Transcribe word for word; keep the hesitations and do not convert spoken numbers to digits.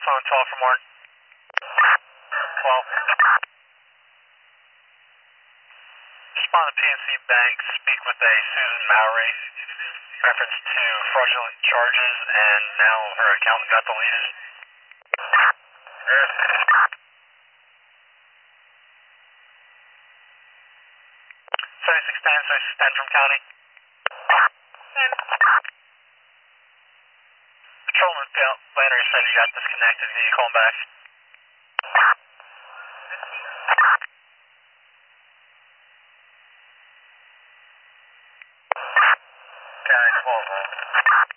Phone twelve for more. twelve. Respond to P N C Bank, speak with a Susan Mowry, reference to fraudulent charges, and now her account got deleted. seventy-six ten, seventy-six ten from county. Patrolman Landry said he got disconnected. Can you call him back? County twelve.